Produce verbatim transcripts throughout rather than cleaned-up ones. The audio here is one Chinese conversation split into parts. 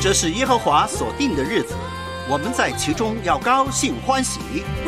这是耶和华所定的日子，我们在其中要高兴欢喜。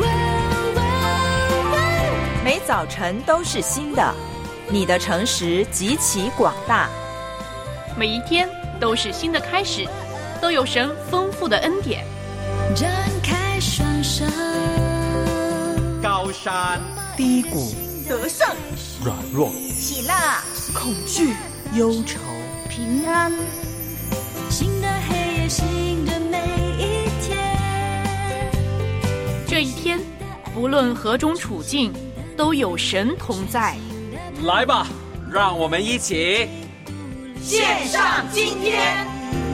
每早晨都是新的，你的诚实极其广大。 每一天都是新的开始，都有神丰富的恩典。 展开双手， 高山低谷， 得胜， 软弱， 喜乐， 恐惧，忧愁， 平安。 新的黑夜，新的每一天。 这一天，不论何种处境，都有神同在。 来吧，让我们一起献上今天。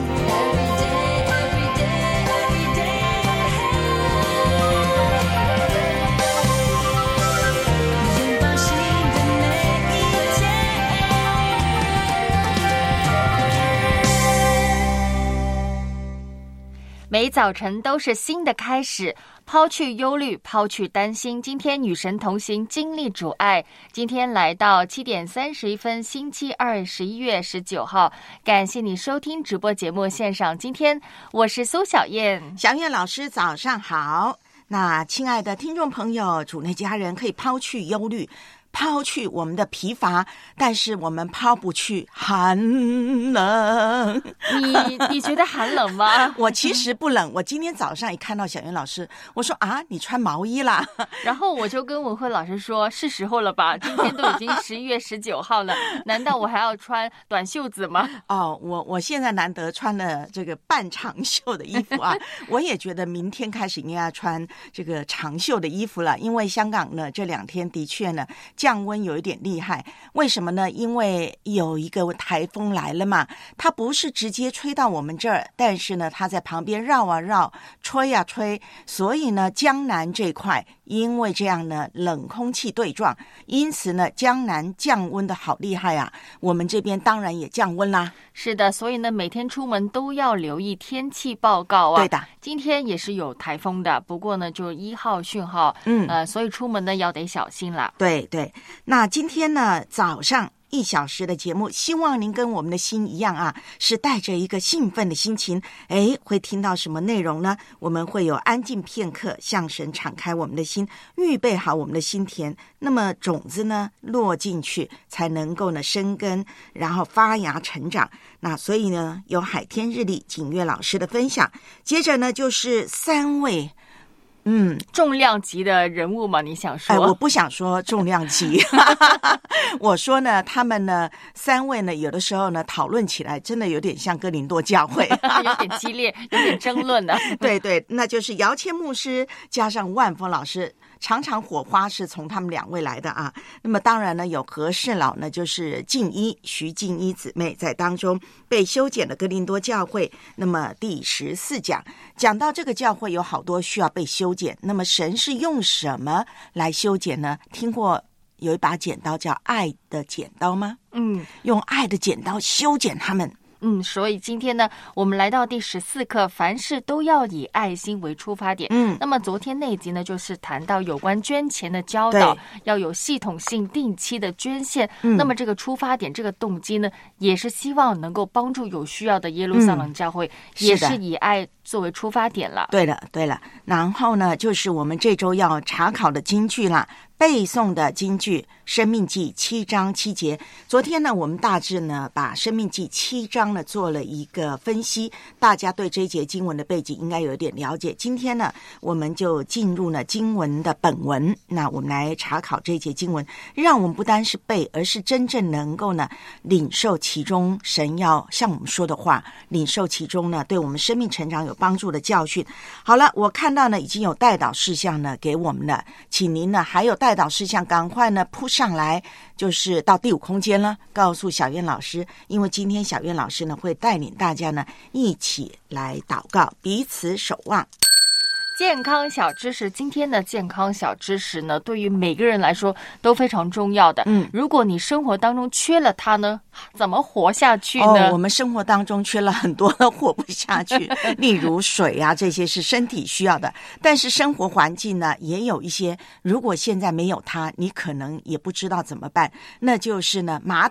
每早晨都是新的开始，抛去忧虑，抛去担心。今天与神同行，经历主爱。今天来到七点三十一分，星期二，十一月十九号。感谢你收听直播节目线上。今天我是苏小燕， 小燕老师早上好。那亲爱的听众朋友，主内家人可以抛去忧虑，抛去我们的疲乏，但是我们抛不去寒冷。 你你觉得寒冷吗？ 我其实不冷，我今天早上一看到小袁老师，我说啊，你穿毛衣啦。 然后我就跟文慧老师说，是时候了吧？今天都已经十一月十九号了，难道我还要穿短袖子吗？ 哦，我我现在难得穿了这个半长袖的衣服啊，我也觉得明天开始应该要穿这个长袖的衣服了，因为香港呢这两天的确呢降温有一点厉害。为什么呢？因为有一个台风来了嘛，它不是直接吹到我们这儿，但是呢它在旁边绕啊绕，吹啊吹，所以呢江南这块因为这样呢冷空气对撞，因此呢江南降温的好厉害啊，我们这边当然也降温啦。 是的，所以呢每天出门都要留意天气报告啊。 对的， 今天也是有台风的，不过呢就一号讯号， 嗯呃，所以出门呢要得小心啦。 对对，那今天呢早上一小时的节目，希望您跟我们的心一样啊，是带着一个兴奋的心情。诶，会听到什么内容呢？我们会有安静片刻，向神敞开我们的心，预备好我们的心田，那么种子呢落进去，才能够呢生根，然后发芽成长。那所以呢有海天日历景岳老师的分享，接着呢就是三位嗯， 重量级的人物嘛，你想说？ 哎，我不想说重量级，我说呢，他们呢三位呢，有的时候呢讨论起来真的有点像哥林多教会， 有点激烈，有点争论的。 对对，那就是姚谦牧师加上万峰老师。常常火花是从他们两位来的啊。那么当然呢，有何世老呢，就是静一徐静一姊妹在当中被修剪的哥林多教会。那么第十四讲讲到这个教会有好多需要被修剪，那么神是用什么来修剪呢？听过有一把剪刀叫爱的剪刀吗？ 嗯， 用爱的剪刀修剪他们。 嗯，所以今天呢，我们来到第十四课，凡事都要以爱心为出发点。 嗯， 那么昨天那一集呢，就是谈到有关捐钱的教导，要有系统性、定期的捐献。嗯，那么这个出发点、这个动机呢，也是希望能够帮助有需要的耶路撒冷教会，嗯、也是以爱作为出发点了。 对了，对了，然后呢，就是我们这周要查考的金句啦。背诵的金句，生命记七章七节。昨天呢，我们大致呢把生命记七章呢做了一个分析，大家对这一节经文的背景应该有点了解。今天呢，我们就进入呢经文的本文，那我们来查考这一节经文，让我们不单是背，而是真正能够呢领受其中神要向我们说的话，领受其中呢对我们生命成长有帮助的教训。好了，我看到呢已经有代祷事项呢给我们了，请您呢还有代导事项赶快呢扑上来，就是到第五空间了，告诉小燕老师，因为今天小燕老师呢会带领大家呢一起来祷告，彼此守望。 健康小知识，今天的健康小知识呢，对于每个人来说都非常重要的。嗯，如果你生活当中缺了它呢，怎么活下去呢？ 哦，我们生活当中缺了很多都活不下去，例如水啊，这些是身体需要的。但是生活环境呢，也有一些，如果现在没有它，你可能也不知道怎么办。那就是呢，马桶。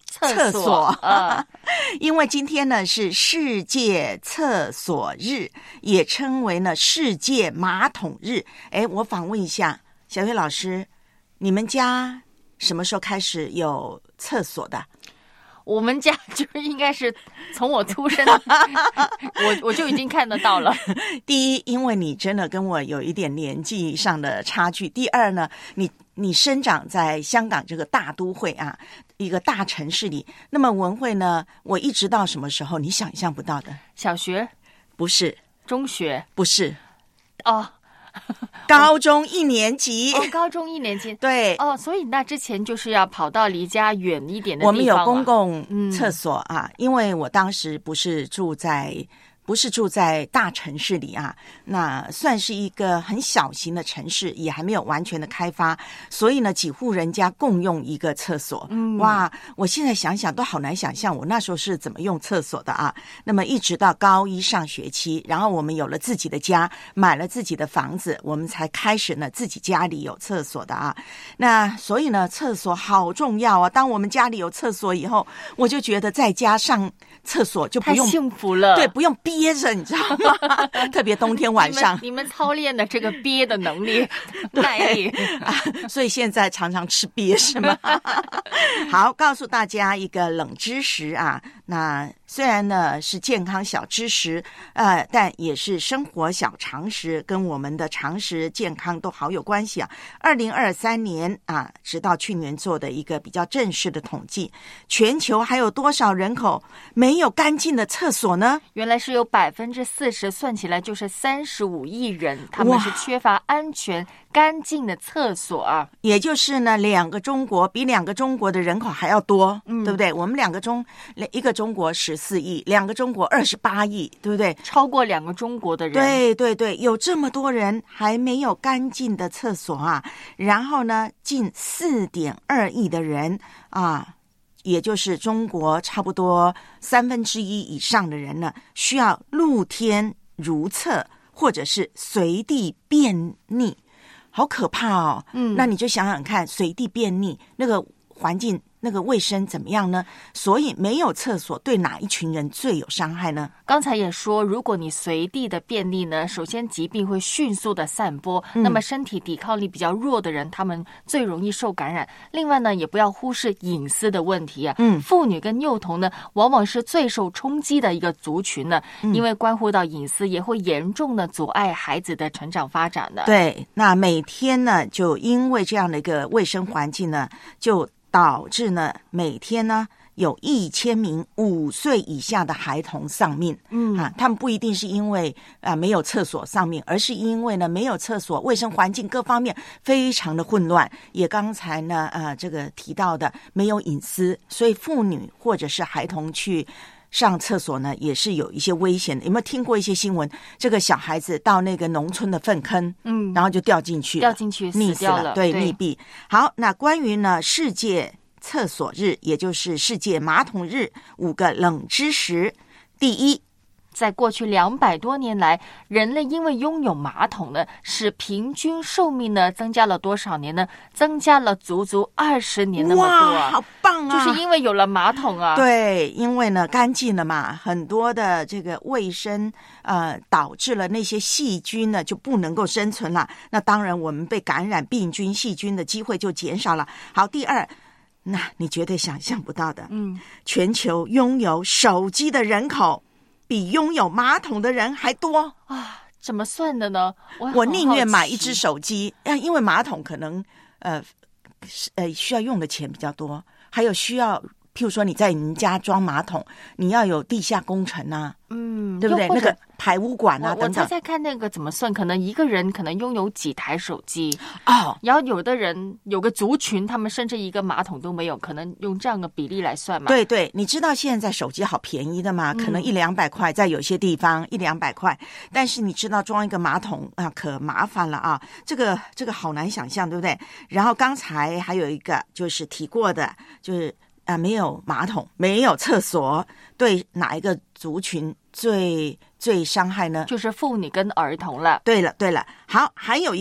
厕所啊， 因为今天呢是世界厕所日，也称为呢世界马桶日。哎，我访问一下小月老师，你们家什么时候开始有厕所的？ 我们家就是应该是从我出生我我就已经看得到了。 第一，因为你真的跟我有一点年纪上的差距；第二呢，你你生长在香港这个大都会啊，一个大城市里。那么文慧呢，我一直到什么时候你想象不到的？ 小学？ 不是。 中学？ 不是。 哦。 高中一年级。 哦，高中一年级。 对。 哦，所以那之前就是要跑到离家远一点的地方。 我们有公共厕所啊， 嗯、 因为我当时不是住在不是住在大城市里啊，那算是一个很小型的城市，也还没有完全的开发，所以呢，几户人家共用一个厕所。嗯，哇，我现在想想都好难想象我那时候是怎么用厕所的啊。那么一直到高一上学期，然后我们有了自己的家，买了自己的房子，我们才开始呢自己家里有厕所的啊。那所以呢，厕所好重要啊。当我们家里有厕所以后，我就觉得在家上厕所就不用太幸福了， 对，不用憋着，你知道吗？特别冬天晚上， 你们, 你们操练的这个憋的能力、耐力啊，所以现在常常吃憋是吗？好，告诉大家一个冷知识啊，那虽然呢是健康小知识，呃，但也是生活小常识，跟我们的常识健康都好有关系啊。二零二三年啊，直到去年做的一个比较正式的统计，全球还有多少人口没有干净的厕所呢？ 原来是有百分之四十，算起来就是三十五亿人，他们是缺乏安全干净的厕所啊。 也就是呢，两个中国比两个中国的人口还要多， 嗯、 对不对？我们两个中一个中国十四亿，两个中国二十八亿，对不对？ 超过两个中国的人。 对对对，有这么多人还没有干净的厕所啊。然后呢，近四点二亿的人啊。也就是中国差不多三分之一以上的人呢，需要露天如厕或者是随地便溺，好可怕哦。嗯，那你就想想看，随地便溺那个环境那个卫生怎么样呢？所以没有厕所对哪一群人最有伤害呢？ 刚才也说，如果你随地的便溺呢，首先疾病会迅速的散播，嗯、那么身体抵抗力比较弱的人，他们最容易受感染。另外呢，也不要忽视隐私的问题啊。嗯，妇女跟幼童呢，往往是最受冲击的一个族群呢，嗯、因为关乎到隐私，也会严重的阻碍孩子的成长发展的。 对，那每天呢，就因为这样的一个卫生环境呢，就导致呢，每天呢有一千名五岁以下的孩童丧命。嗯啊，他们不一定是因为啊、呃、没有厕所丧命，而是因为呢没有厕所，卫生环境各方面非常的混乱。也刚才呢呃这个提到的没有隐私，所以妇女或者是孩童去上厕所呢，也是有一些危险的。有没有听过一些新闻？这个小孩子到那个农村的粪坑，嗯，然后就掉进去了， 掉进去溺死了，对， 对溺毙。好，那关于呢世界厕所日，也就是世界马桶日，五个冷知识。第一， 在过去两百多年来，人类因为拥有马桶呢，使平均寿命呢增加了多少年呢？增加了足足二十年那么多、啊。 哇，好棒啊！ 就是因为有了马桶啊。 对，因为呢干净了嘛，很多的这个卫生呃导致了那些细菌呢就不能够生存了。那当然，我们被感染病菌、细菌的机会就减少了。好，第二。那你绝对想象不到的，嗯，全球拥有手机的人口比拥有马桶的人还多啊！怎么算的呢？我我宁愿买一只手机，因为马桶可能呃呃需要用的钱比较多，还有需要，譬如说你在你们家装马桶，你要有地下工程啊，嗯，对不对？那个排污管啊等等。 我猜猜看那个怎么算？可能一个人可能拥有几台手机哦，然后有的人有个族群，他们甚至一个马桶都没有，可能用这样的比例来算嘛？ 对对，你知道现在手机好便宜的嘛？可能一两百块，在有些地方一两百块，但是你知道装一个马桶啊，可麻烦了啊！这个这个好难想象，对不对？然后刚才还有一个就是提过的，就是啊，没有马桶，没有厕所，对哪一个族群最最伤害呢？ 就是妇女跟儿童了。 对了对了，好，还有一个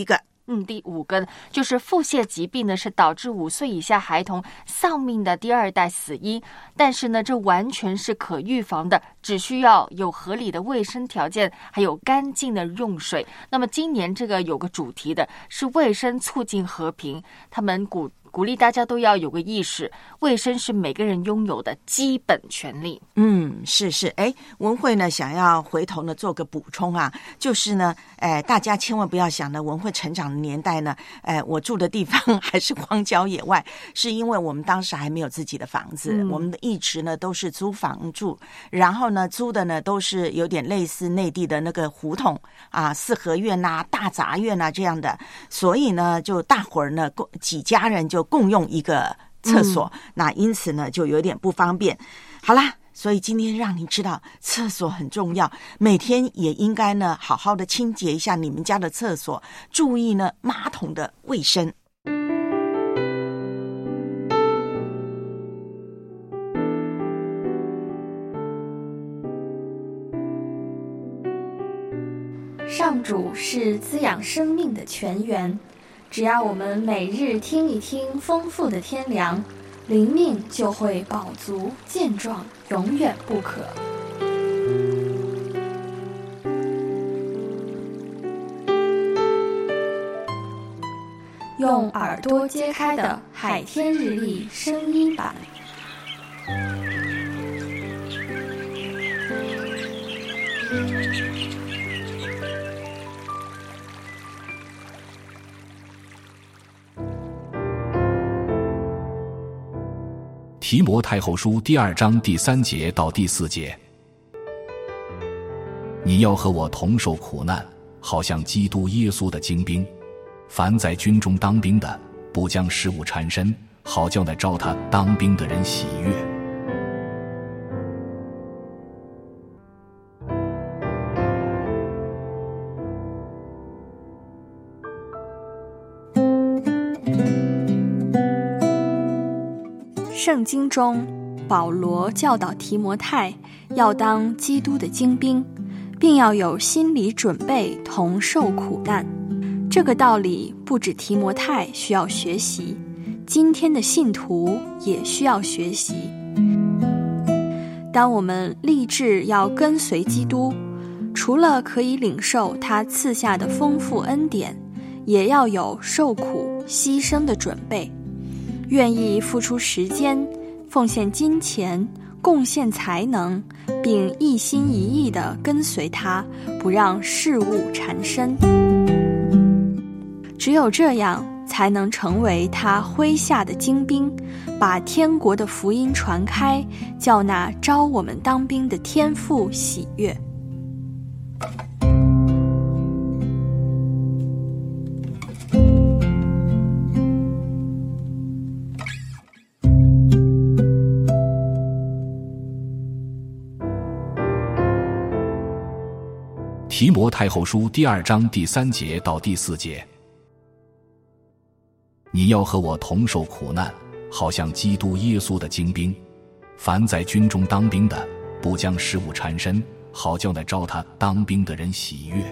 嗯，第五个就是腹泻疾病呢，是导致五岁以下孩童丧命的第二代死因。但是呢，这完全是可预防的，只需要有合理的卫生条件，还有干净的用水。那么今年这个有个主题的是卫生促进和平，他们鼓鼓励大家都要有个意识，卫生是每个人拥有的基本权利。 嗯，是是，哎，文慧呢想要回头呢做个补充啊，就是呢，哎，大家千万不要想呢，文慧成长的年代呢，哎，我住的地方还是荒郊野外，是因为我们当时还没有自己的房子，嗯、我们的一直呢都是租房住，然后呢租的呢都是有点类似内地的那个胡同啊、四合院呐、大杂院啊这样的，所以呢就大伙儿呢几家人就共用一个厕所、嗯、那因此呢就有点不方便。好啦，所以今天让你知道厕所很重要，每天也应该呢好好的清洁一下你们家的厕所，注意呢马桶的卫生。 上主是滋养生命的泉源，只要我们每日听一听丰富的天粮，灵命就会饱足健壮，永远不渴。用耳朵揭开的海天日历声音版。 提摩太后书第二章第三节到第四节，你要和我同受苦难，好像基督耶稣的精兵。凡在军中当兵的，不将食物缠身，好叫那招他当兵的人喜悦。 圣经中，保罗教导提摩太要当基督的精兵，并要有心理准备同受苦难。这个道理不止提摩太需要学习，今天的信徒也需要学习。当我们立志要跟随基督，除了可以领受他赐下的丰富恩典，也要有受苦牺牲的准备，愿意付出时间，奉献金钱，贡献才能，并一心一意地跟随他，不让事物缠身。只有这样，才能成为他麾下的精兵，把天国的福音传开，叫那招我们当兵的天父喜悦。 提摩太后书第二章第三节到第四节，你要和我同受苦难，好像基督耶稣的精兵。凡在军中当兵的，不将食物缠身，好叫那招他当兵的人喜悦。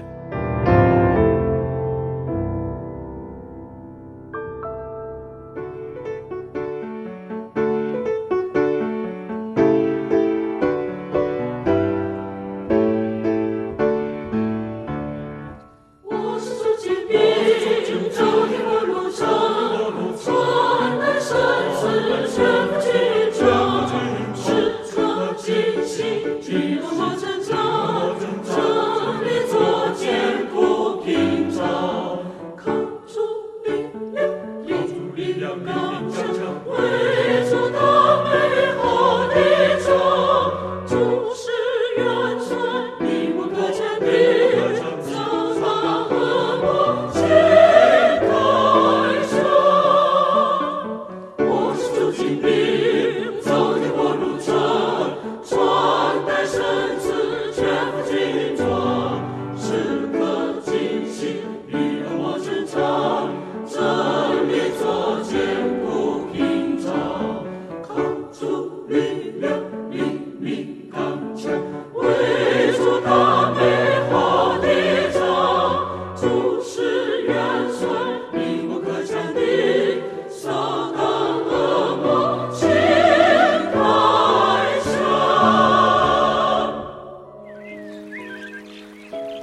走天国路程，传代圣旨。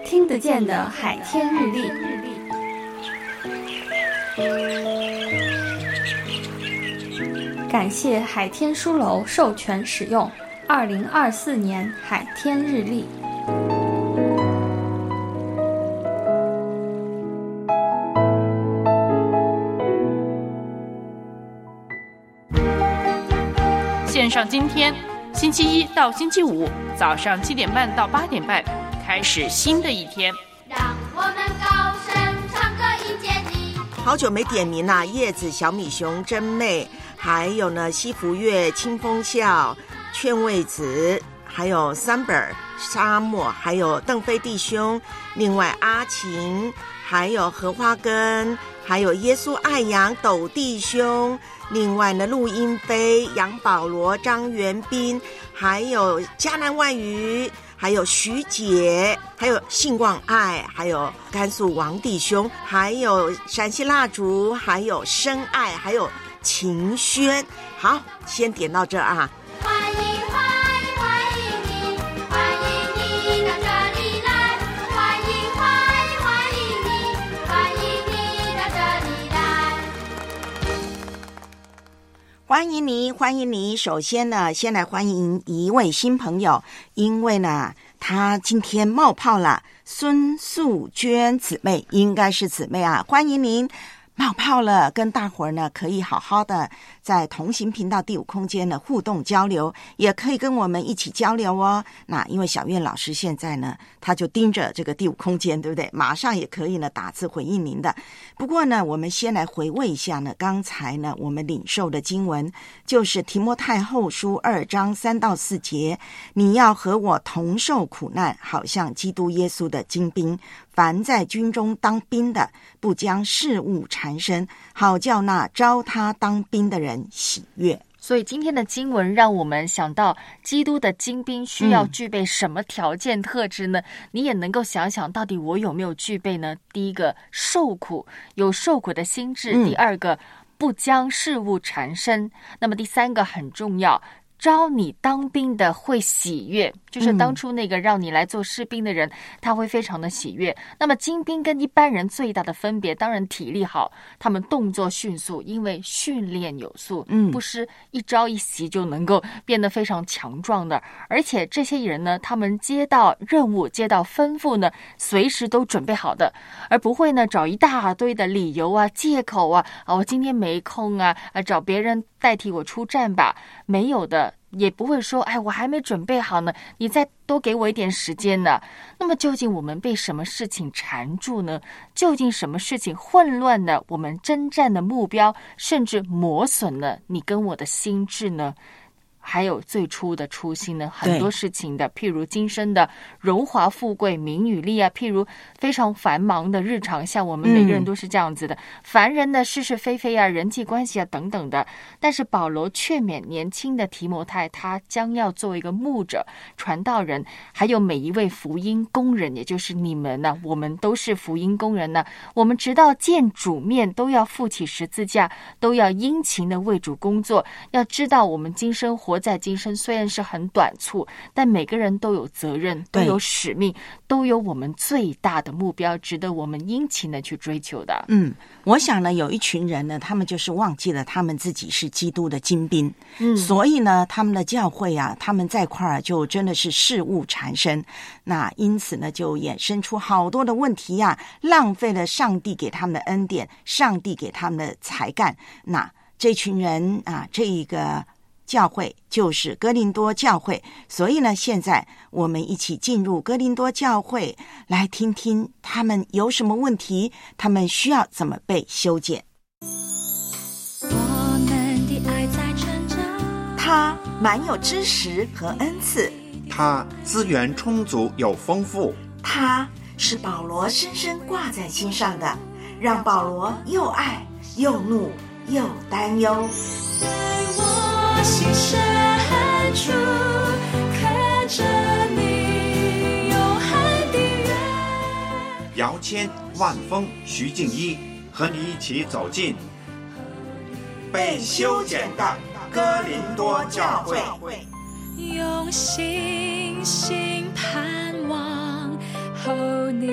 听得见的海天日历。感谢海天书楼授权使用二零二四年海天日历。 线上今天星期一到星期五早上七点半到八点半，开始新的一天。 让我们高声唱歌迎接你。 好久没点名啦、啊，叶子、小米熊、真妹，还有呢西福月、清风笑、劝慰子，还有三本沙漠，还有邓飞弟兄，另外阿晴，还有荷花根，还有耶稣爱羊斗弟兄，另外呢陆英飞、杨保罗、张元斌，还有迦南万余，还有徐姐，还有信望爱，还有甘肃王弟兄，还有陕西蜡烛，还有深爱，还有秦轩。好，先点到这啊。 欢迎欢迎欢迎你，欢迎你到这里来，欢迎欢迎欢迎你，欢迎你到这里来。 欢迎你，欢迎你。首先呢，先来欢迎一位新朋友，因为呢，她今天冒泡了，孙素娟姊妹，应该是姊妹啊，欢迎您。冒泡了，跟大伙儿呢可以好好的在同行频道第五空间呢互动交流，也可以跟我们一起交流哦。那因为小苑老师现在呢，他就盯着这个第五空间，对不对？马上也可以呢打字回应您的。不过呢，我们先来回味一下呢，刚才呢我们领受的经文就是提摩太后书二章三到四节，你要和我同受苦难，好像基督耶稣的精兵。凡在军中当兵的，不将事务缠身，好叫那招他当兵的人喜悦。 所以今天的经文让我们想到基督的精兵需要具备什么条件特质呢、嗯、你也能够想想到底我有没有具备呢？第一个，受苦，有受苦的心志、嗯、第二个，不将事务缠身，那么第三个很重要，招你当兵的会喜悦，就是当初那个让你来做士兵的人、嗯、他会非常的喜悦。那么精兵跟一般人最大的分别，当然体力好，他们动作迅速，因为训练有素，嗯，不是一朝一夕就能够变得非常强壮的。而且这些人呢，他们接到任务接到吩咐呢，随时都准备好的，而不会呢找一大堆的理由啊借口啊啊我今天没空啊啊找别人代替我出战吧，没有的，也不会说哎我还没准备好呢，你再多给我一点时间呢。那么究竟我们被什么事情缠住呢？究竟什么事情混乱了我们征战的目标，甚至磨损了你跟我的心智呢？还有最初的初心呢，很多事情的，譬如今生的荣华富贵名与利啊，譬如非常繁忙的日常，像我们每个人都是这样子的、嗯、凡人的是是非非啊，人际关系啊等等的。但是保罗劝勉年轻的提摩太，他将要做一个牧者传道人，还有每一位福音工人，也就是你们呢、啊、我们都是福音工人呢、啊、我们直到见主面都要负起十字架，都要殷勤的为主工作。要知道我们今生活活在今生虽然是很短促，但每个人都有责任，都有使命，都有我们最大的目标，值得我们殷勤的去追求的。 嗯，我想呢，有一群人呢，他们就是忘记了他们自己是基督的精兵，嗯，所以呢，他们的教会啊，他们在块儿就真的是事务缠身，那因此呢，就衍生出好多的问题啊，浪费了上帝给他们的恩典，上帝给他们的才干。那这群人啊，这一个教会就是哥林多教会，所以呢，现在我们一起进入哥林多教会，来听听他们有什么问题，他们需要怎么被修剪。 我们的爱在成长， 他满有知识和恩赐， 他资源充足又丰富， 他是保罗深深挂在心上的，让保罗又爱又怒又担忧。 在我心深处刻着你永恒的约。 姚谦、万峰、徐静一和你一起走进被修剪的哥林多教会， 用信心盼望后你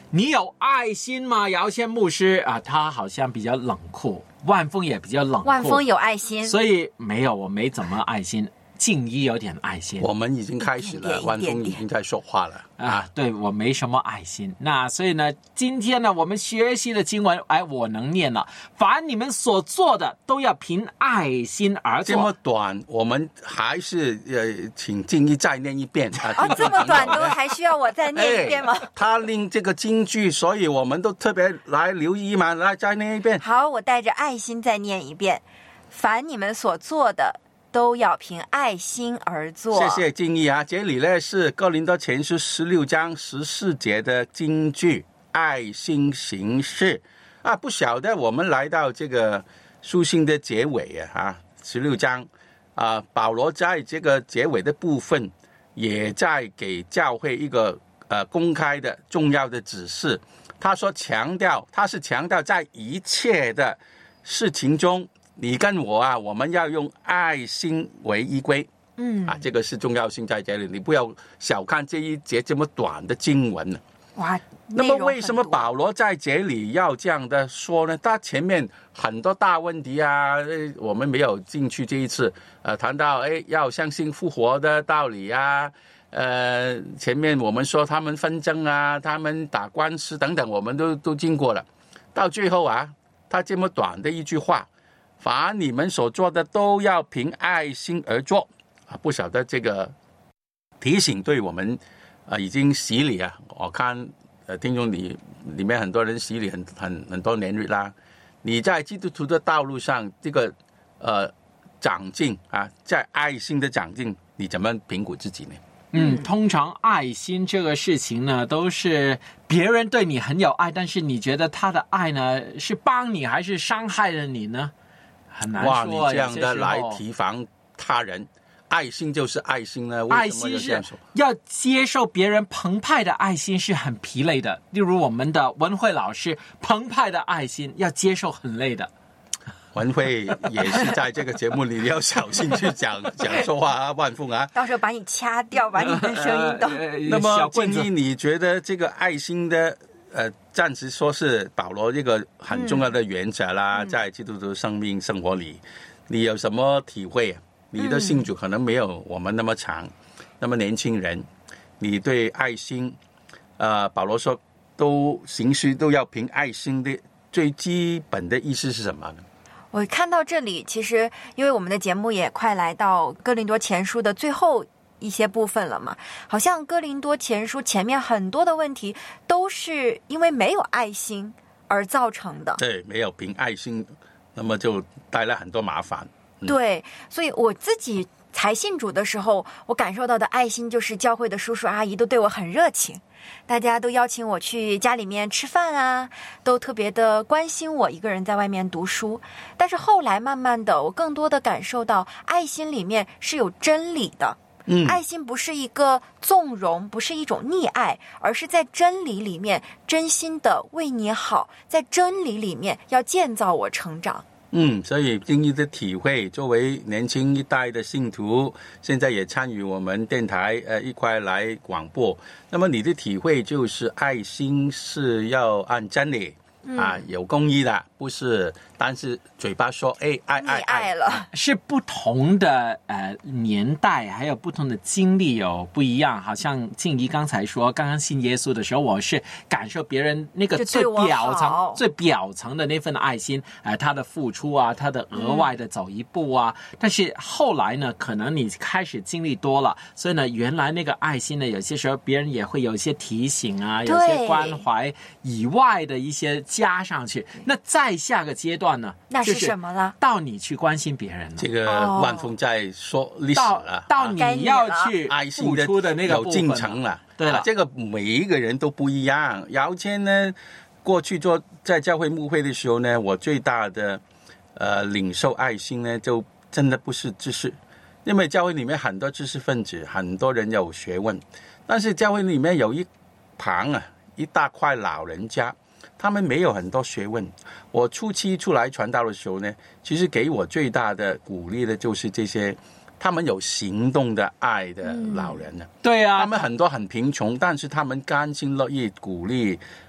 你有爱心吗？姚谦牧师啊，他好像比较冷酷，万峰也比较冷酷。 万峰有爱心， 所以没有，我没怎么爱心。静一有点爱心， 我们已经开始了，万峰已经在说话了啊！对，我没什么爱心。那所以呢，今天呢，我们学习的经文，哎，我能念了。凡你们所做的，都要凭爱心而做。 这么短，我们还是呃，请静一再念一遍啊！ 哦，这么短都还需要我再念一遍吗？ 哎、他令这个京剧，所以我们都特别来留意嘛，来再念一遍。 好，我带着爱心再念一遍。凡你们所做的，都要凭爱心而做。 谢谢静怡啊，这里呢是哥林多前书十六章十四节的金句，爱心行事啊。不晓得我们来到这个书信的结尾啊，十六章啊，保罗在这个结尾的部分，也在给教会一个呃公开的重要的指示。他说强调，他是强调在一切的事情中，你跟我啊，我们要用爱心为依归， 嗯啊，这个是重要性在这里，你不要小看这一节这么短的经文呢。 哇， 那么为什么保罗在这里要这样的说呢？他前面很多大问题啊，我们没有进去这一次，呃，谈到哎要相信复活的道理啊，呃，前面我们说他们纷争啊，他们打官司等等，我们都都经过了，到最后啊，他这么短的一句话。凡你们所做的都要凭爱心而做啊！不晓得这个提醒对我们啊已经洗礼啊，我看呃听众里里面很多人洗礼很很很多年日啦。你在基督徒的道路上，这个呃长进啊，在爱心的长进，你怎么评估自己呢？ 嗯，通常爱心这个事情呢，都是别人对你很有爱，但是你觉得他的爱呢是帮你还是伤害了你呢？很难说。 哇，你这样的来提防他人，爱心就是爱心呢？为什么要这样说？ 爱心是要接受别人澎湃的爱心是很疲累的，例如我们的文慧老师澎湃的爱心要接受很累的。 文慧也是在这个节目里，你要小心去讲讲说话啊，万凤啊， 到时候把你掐掉，把你的声音都。 呃、 那么建议你觉得这个爱心的呃，暂时说是保罗一个很重要的原则啦，嗯、在基督徒生命生活里，你有什么体会？你的信主可能没有我们那么长，嗯、那么年轻人，你对爱心，呃，保罗说都行事都要凭爱心的最基本的意思是什么呢？ 我看到这里，其实因为我们的节目也快来到哥林多前书的最后一些部分了嘛，好像哥林多前书前面很多的问题都是因为没有爱心而造成的。 对，没有凭爱心，那么就带来很多麻烦。 嗯、对，所以我自己才信主的时候，我感受到的爱心就是教会的叔叔阿姨都对我很热情，大家都邀请我去家里面吃饭啊，都特别的关心我一个人在外面读书。但是后来慢慢的，我更多的感受到爱心里面是有真理的。嗯，爱心不是一个纵容，不是一种溺爱，而是在真理里面真心的为你好，在真理里面要建造我成长。 嗯，所以经历的体会，作为年轻一代的信徒，现在也参与我们电台呃一块来广播。那么你的体会就是，爱心是要按真理、嗯、啊，有公义的，不是单是嘴巴说哎爱爱爱了。 是不同的呃年代，还有不同的经历有不一样。好像静怡刚才说，刚刚信耶稣的时候，我是感受别人那个最表层、最表层的那份爱心，呃，他的付出啊，他的额外的走一步啊。嗯、但是后来呢，可能你开始经历多了，所以呢，原来那个爱心呢，有些时候别人也会有一些提醒啊，有些关怀以外的一些加上去。那再下个阶段呢？ 那是什么了？ 到你去关心别人了。 这个万峰在说历史了， 到, 到你要去付出的那个有进程了。 对了、啊， 这个每一个人都不一样。姚谦呢，过去做在教会牧会的时候呢，我最大的呃领受爱心呢，就真的不是知识，因为教会里面很多知识分子，很多人有学问，但是教会里面有一旁啊一大块老人家。他们没有很多学问。我初期出来传道的时候呢，其实给我最大的鼓励的就是这些他们有行动的爱的老人呢、嗯。 对啊， 他们很多很贫穷，但是他们甘心乐意鼓励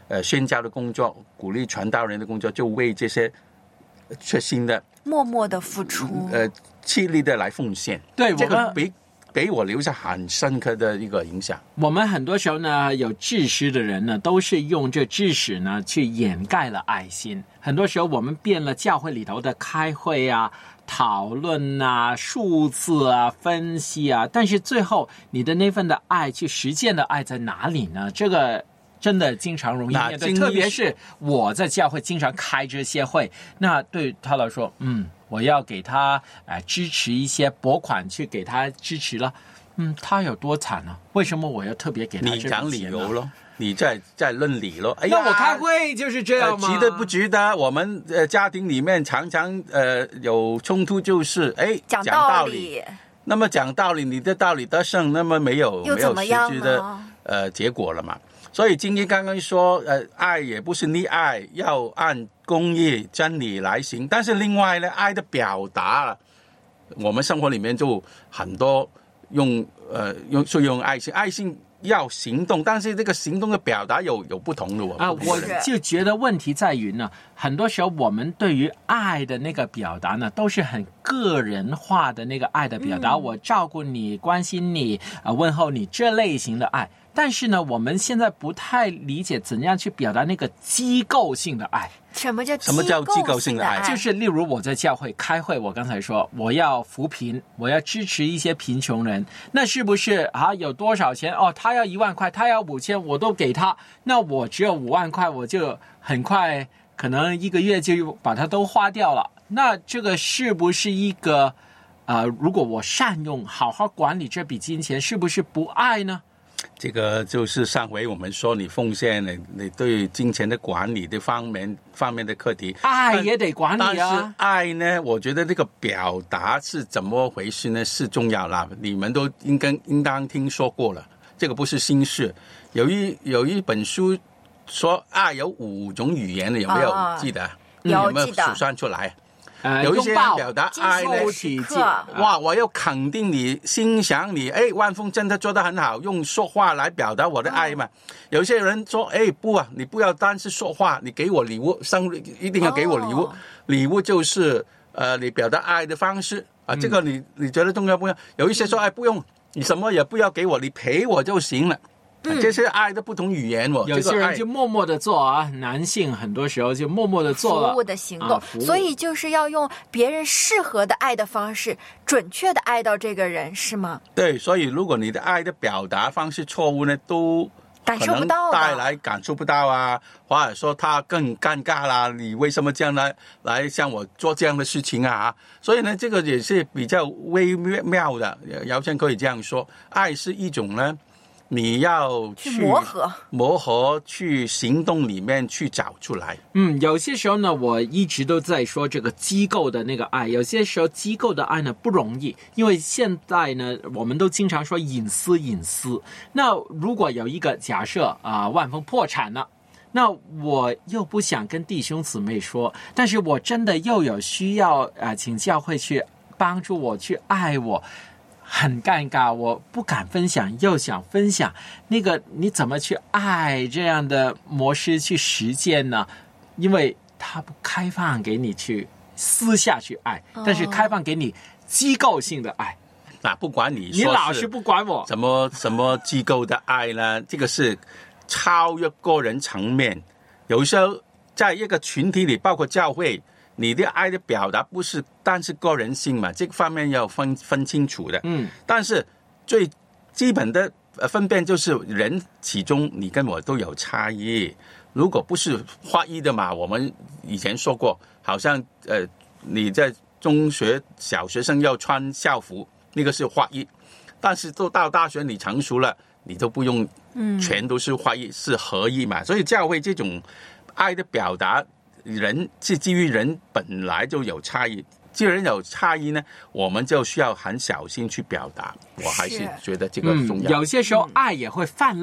呃宣教的工作，鼓励传道人的工作，就为这些确信的默默的付出， 呃，气力的来奉献。 对， 这个比。给我留下很深刻的一个影响。 我们很多时候呢，有知识的人呢，都是用这知识呢去掩盖了爱心。很多时候我们变了教会里头的开会啊、讨论啊、数字啊、分析啊，但是最后你的那份的爱去实践的爱在哪里呢？这个真的经常容易面对，特别是我在教会经常开这些会，那对他来说，嗯。我要给他、呃、支持一些拨款去给他支持了，嗯，他有多惨呢、啊？为什么我要特别给他这、啊？ 你讲理由咯，你在在论理咯。哎呀， 那我开会就是这样吗？ 呃、值得不值得？我们呃家庭里面常常呃有冲突，就是哎讲道理。 那么讲道理，你的道理得胜，那么没有又怎么样没有实质的呃结果了嘛？所以今天刚刚说，呃，爱也不是溺爱，要按公义真理来行。但是另外呢，爱的表达，我们生活里面就很多用呃用就用爱心，爱心要行动，但是这个行动的表达有有不同的我啊，我就觉得问题在于呢，很多时候我们对于爱的那个表达呢，都是很个人化的那个爱的表达，嗯、我照顾你、关心你、啊、呃、问候你这类型的爱。但是呢，我们现在不太理解怎样去表达那个机构性的爱。 什么叫什么叫机构性的爱？ 就是例如我在教会开会，我刚才说我要扶贫，我要支持一些贫穷人，那是不是啊？有多少钱哦？他要一万块，他要五千，我都给他，那我只有五万块，我就很快可能一个月就把它都花掉了。那这个是不是一个呃，如果我善用、好好管理这笔金钱，是不是不爱呢？ 这个就是上回我们说你奉献你你对金钱的管理的方面方面的课题， 爱也得管理啊。 但是爱呢，我觉得这个表达是怎么回事呢？是重要啦。你们都应该应当听说过了，这个不是新事。有一有一本书说爱有五种语言的，有没有记得？ 哦嗯、有没有数算出来？ 呃、 有一些人表达爱呢，哇！我要肯定你、欣赏你，哎，万峰真的做得很好，用说话来表达我的爱嘛。嗯、有些人说，哎，不啊，你不要单是说话，你给我礼物，生日一定要给我礼物，哦、礼物就是呃，你表达爱的方式啊。这个你你觉得重要不重要？有一些说，哎，不用，你什么也不要给我，你陪我就行了。嗯、这是爱的不同语言哦。 有些人就默默的做啊，男性很多时候就默默的做了服务的行动、 啊、 所以就是要用别人适合的爱的方式，准确的爱到这个人，是吗？ 对，所以如果你的爱的表达方式错误呢，都感受不到， 带来感受不到啊，或者说他更尴尬啦，你为什么这样来来向我做这样的事情啊？所以呢，这个也是比较微妙的，姚先可以这样说，爱是一种呢。你要去磨合， 磨合去行动里面去找出来。 嗯，有些时候呢，我一直都在说这个机构的那个爱，有些时候机构的爱呢不容易，因为现在呢，我们都经常说隐私隐私。那如果有一个假设啊、呃，万峰破产了，那我又不想跟弟兄姊妹说，但是我真的又有需要啊、呃，请教会去帮助我去爱我。很尴尬，我不敢分享，又想分享，那个你怎么去爱这样的模式去实践呢？因为它不开放给你去私下去爱，但是开放给你机构性的爱。 那、啊、不管你说你老是不管我什么什么机构的爱呢？这个是超越个人层面，有时候在一个群体里，包括教会。你的爱的表达不是单是个人性嘛，这个方面要分分清楚的。嗯，但是最基本的分辨就是人其中你跟我都有差异，如果不是划一的嘛，我们以前说过，好像呃你在中学小学生要穿校服，那个是划一，但是都到大学你成熟了，你都不用全都是划一，嗯、是合一嘛。所以教会这种爱的表达。人是基于人本来就有差异，既然有差异呢，我们就需要很小心去表达。我还是觉得这个重要。 嗯、有些时候爱也会泛滥。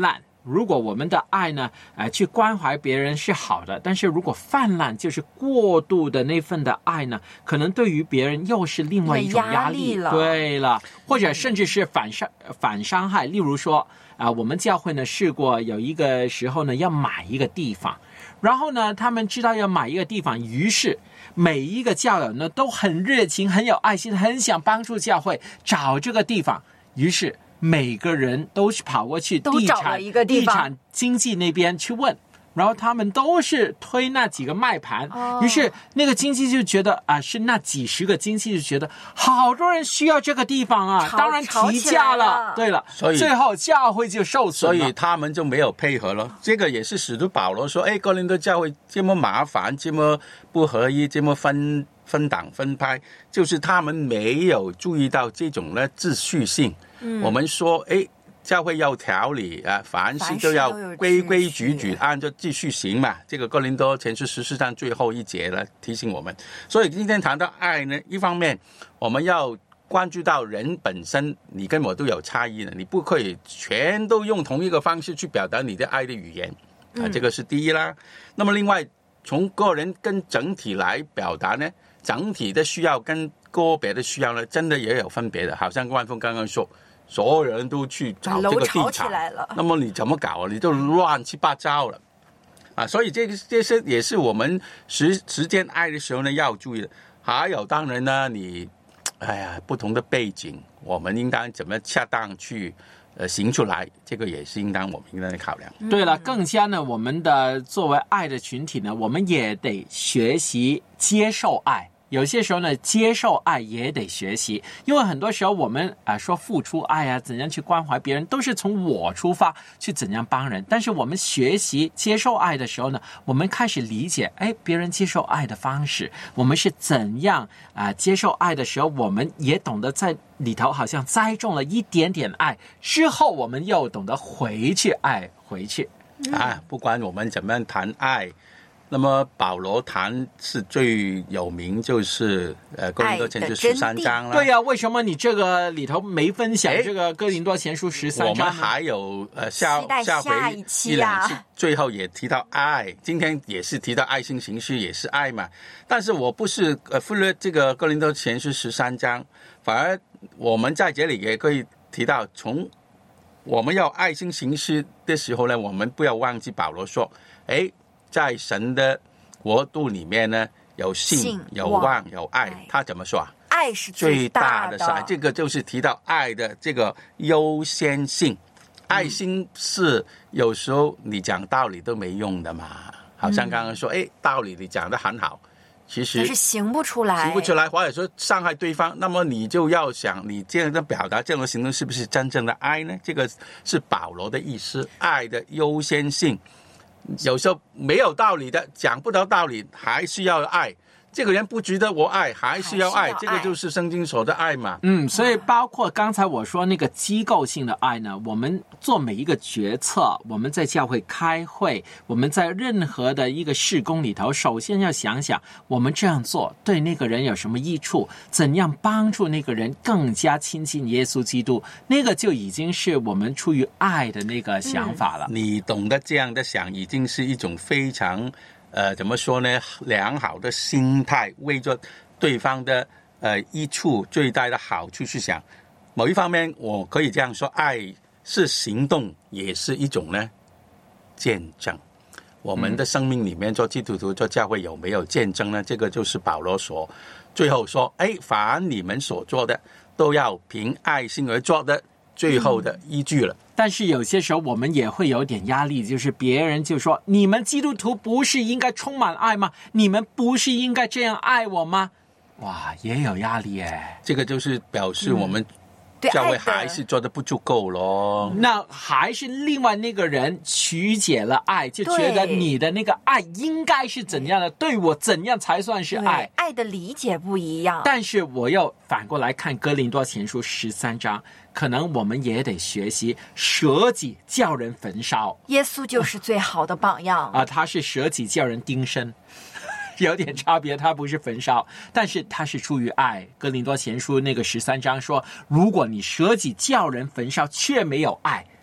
如果我们的爱呢，呃，去关怀别人是好的，但是如果泛滥，就是过度的那份的爱呢，可能对于别人又是另外一种压力。 压力了对了，或者甚至是反伤反伤害。例如说啊、呃，我们教会呢试过有一个时候呢要买一个地方，然后呢他们知道要买一个地方，于是每一个教友呢都很热情、很有爱心，很想帮助教会找这个地方，于是每个人都是跑过去地产一个地方地产经纪那边去问，然后他们都是推那几个卖盘， 哦、 于是那个经纪就觉得啊，是那几十个经纪就觉得好多人需要这个地方啊，当然提价了。对了， 所以最后教会就受损了， 所以他们就没有配合了。这个也是使徒保罗说：“哎，哥林多教会这么麻烦，这么不合一，这么分分党分派，就是他们没有注意到这种的秩序性。嗯、我们说，哎。”教会要条理啊，凡事都要规规矩矩，按照秩序行嘛。这个哥林多前书十四章最后一节来提醒我们。所以今天谈到爱呢，一方面我们要关注到人本身，你跟我都有差异的，你不可以全都用同一个方式去表达你的爱的语言啊，这个是第一啦。那么另外，从个人跟整体来表达呢，整体的需要跟个别的需要呢，真的也有分别的。好像万峰刚刚说。所有人都去找这个地产，那么你怎么搞啊？你就乱七八糟了啊！所以这个这些也是我们实实践爱的时候呢要注意的。还有当然呢，你哎呀不同的背景，我们应当怎么恰当去呃行出来，这个也是应当我们应当的考量。 对了，更加呢，我们的作为爱的群体呢，我们也得学习接受爱。有些时候呢，接受爱也得学习，因为很多时候我们啊、呃、说付出爱啊，怎样去关怀别人，都是从我出发去怎样帮人。但是我们学习接受爱的时候呢，我们开始理解，哎，别人接受爱的方式，我们是怎样啊、呃、接受爱的时候，我们也懂得在里头好像栽种了一点点爱，之后我们又懂得回去爱回去。 啊，不管我们怎么样谈爱。那么保罗谈是最有名，就是呃哥林多前书十三章了。 对呀、啊，为什么你这个里头没分享这个哥林多前书十三章呢？ 我们还有呃下下回一两期，最后也提到爱，今天也是提到爱心行事也是爱嘛。但是我不是呃忽略这个哥林多前书十三章，反而我们在这里也可以提到，从我们要爱心行事的时候呢，我们不要忘记保罗说，哎。在神的国度里面呢，有信、有望、有爱。他怎么说啊？ 爱是最大的， 的爱。这个就是提到爱的这个优先性。爱心是有时候你讲道理都没用的嘛。好像刚刚说，哎、嗯，道理你讲得很好，其实是行不出来， 行不出来，或者说伤害对方，那么你就要想，你这样的表达、这样的行动是不是真正的爱呢？这个是保罗的意思，爱的优先性。有时候没有道理的，讲不到道理，还是要爱。这个人不值得我爱，还是要爱， 要爱这个就是圣经所的爱嘛。 嗯，所以包括刚才我说那个机构性的爱呢，我们做每一个决策，我们在教会开会，我们在任何的一个事工里头，首先要想想我们这样做对那个人有什么益处，怎样帮助那个人更加亲近耶稣基督，那个就已经是我们出于爱的那个想法了。 嗯、你懂得这样的想，已经是一种非常呃，怎么说呢？良好的心态，为着对方的呃益处、最大的好处去想。某一方面，我可以这样说：爱是行动，也是一种呢见证。我们的生命里面，做基督徒、做教会有没有见证呢？这个就是保罗所最后说：哎，凡你们所做的，都要凭爱心而做的。最后的依据了、嗯、 但是有些时候我们也会有点压力，就是别人就说你们基督徒不是应该充满爱吗？你们不是应该这样爱我吗？哇，也有压力耶。 这个就是表示我们教会还是做得不足够咯、 嗯、那还是另外那个人曲解了爱，就觉得你的那个爱应该是怎样的， 对, 对我怎样才算是爱， 爱的理解不一样。 但是我又反过来看哥林多前书十三章，可能我们也得学习舍己叫人焚烧。 耶稣就是最好的榜样啊，他是舍己叫人钉身，有点差别，他不是焚烧，但是他是出于爱。哥林多前书那个十三章说，如果你舍己叫人焚烧却没有爱，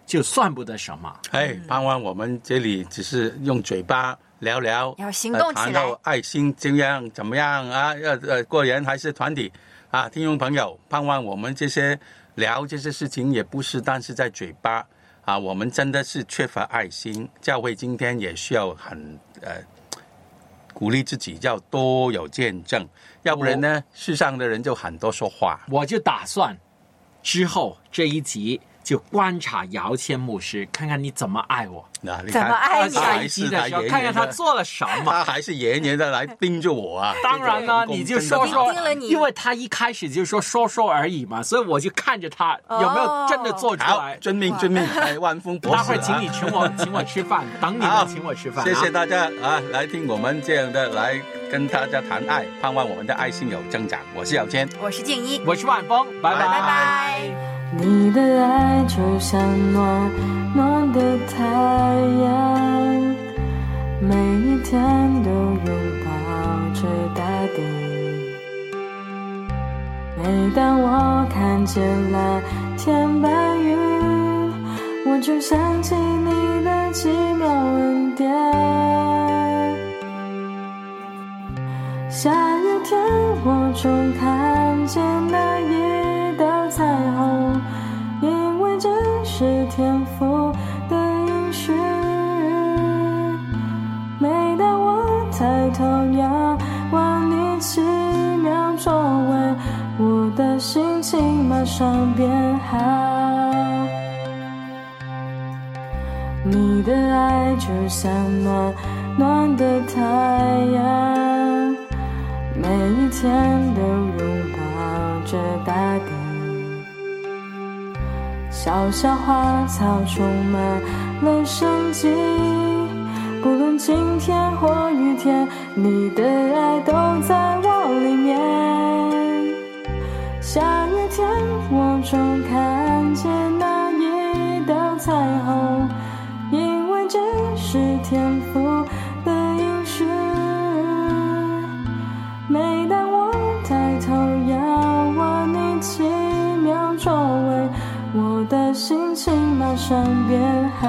就算不得什么。 哎，盼望我们这里只是用嘴巴聊聊， 要行动起来， 谈到爱心这样怎么样啊？呃呃，个人还是团体啊？听众朋友，盼望我们这些聊这些事情也不是但是在嘴巴啊，我们真的是缺乏爱心。教会今天也需要很呃鼓励自己，要多有见证，要不然呢，世上的人就很多说话。 我就打算之后这一集就观察姚谦牧师，看看你怎么爱我， 那你怎么爱你？ 下一集的时候看看他做了什么， 他还是严严的来盯着我啊。 当然了，你就说说， 盯了你， 因为他一开始就说说说而已嘛，所以我就看着他有没有真的做出来。 遵命遵命，哎，万丰博士， 待会儿请你请我请我吃饭，等你们请我吃饭。 谢谢大家啊，来听我们这样的来跟大家谈爱，盼望我们的爱心有增长。我是姚谦， 我是静一， 我是万峰，拜拜拜拜。 你的爱就像暖暖的太阳，每一天都拥抱着大地。每当我看见蓝天白云，我就想起你的奇妙恩典。下雨天我总看见那一道彩虹，因为这是天父的应许。每当我抬头仰望你奇妙作为，我的心情马上变好。你的爱就像暖暖的太阳，每一天都拥抱着大地。小小花草充满了生机，不论晴天或雨天，你的爱都在我里面。下雨天我总看见那一道彩虹，因为这是天父的应许。每当我抬头仰望你奇妙作为，我的心情马上变好。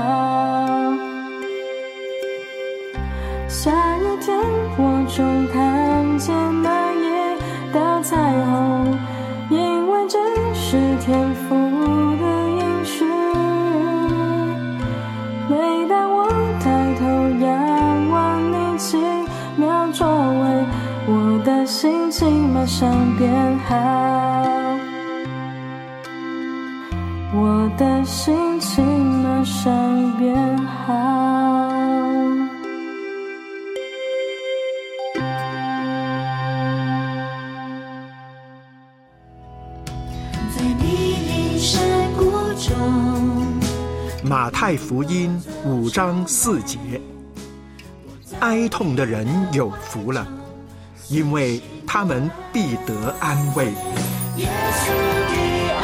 下雨天我总看见那一道彩虹，因为这是天父的应许。每当我抬头仰望你奇妙作为，我的心情马上变好。我的心情马上变好。 在密林山谷中， 马太福音五章四节，哀痛的人有福了，因为他们必得安慰。 耶稣的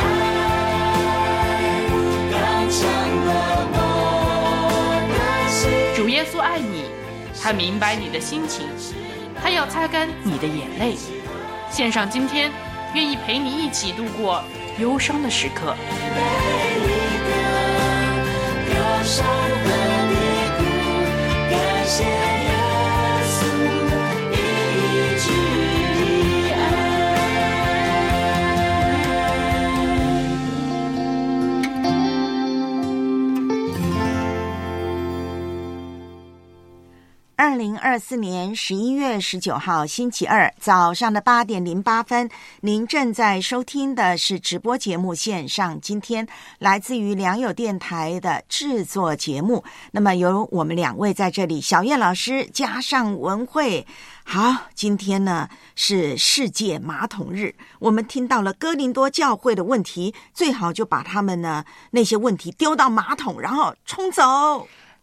爱刚强了我的心。 主耶稣爱你，他明白你的心情，他要擦干你的眼泪，献上今天，愿意陪你一起度过忧伤的时刻。 歌声和你哭，感谢耶稣一直的爱。二零二四年十一月十九号星期二早上的八点零八分，您正在收听的是直播节目线上今天，来自于良友电台的制作节目。那么由我们两位在这里，小燕老师加上文慧。好，今天呢是世界马桶日，我们听到了哥林多教会的问题，最好就把他们呢那些问题丢到马桶，然后冲走。